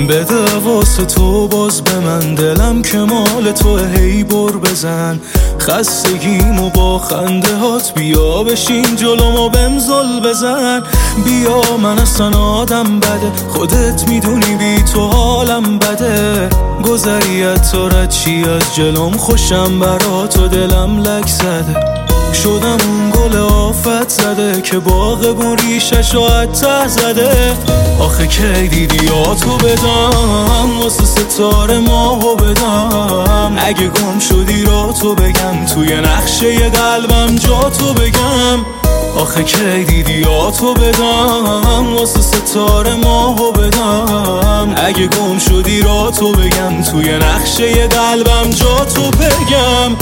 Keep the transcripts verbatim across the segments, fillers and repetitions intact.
بده واسه تو باز به من، دلم که مال تو، هی بر بزن خستگیمو با خنده هات، بیا بشین جلومو بمزل بزن. بیا من اصلا آدم بده، خودت میدونی بی تو حالم بده. گذریت تو رد چی از جلوم، خوشم برا تو دلم لک زده. شدم اون گل آفت زده که باغبون ریشش رو ته زده. آخه کی دیدی یا تو بدم، واسه ستاره ماهو بدم. اگه گم شدی را تو بگم، توی نقشه قلبم جا تو بگم. آخه کی دیدی یا تو بدم، واسه ستاره ماهو بدم. اگه گم شدی را تو بگم، توی نقشه قلبم جا تو بگم.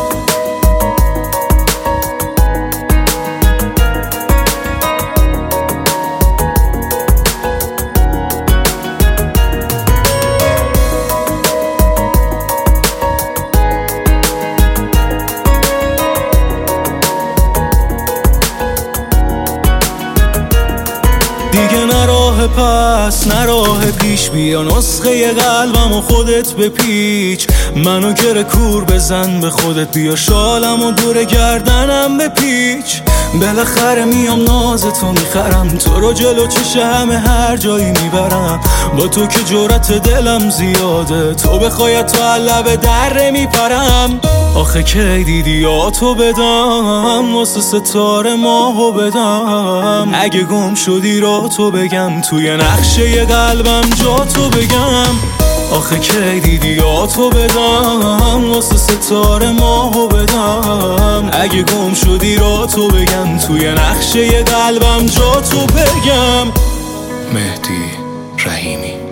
دیگه نه راه پس نه راه پیش، بیا نسخه قلبم و خودت بپیچ. منو گره کور بزن به خودت، بیا شالم و دور گردنم بپیچ. بالاخره میام ناز تو میخرم، تو رو جلو چش همه هر جایی میبرم. با تو که جرأت دلم زیاده، تو بخوای تو لب دره میپرم. آخه کی دیدی یا تو بدم، واسه ستاره ماهو بدم. اگه گم شدی را تو بگم، توی نقشه قلبم جا تو بگم. آخه کی دیدی یا تو بدم، واسه ستاره ماهو بدم. اگه گم شدی را تو بگم، توی نقشه قلبم جا تو بگم. مهدی رحیمی.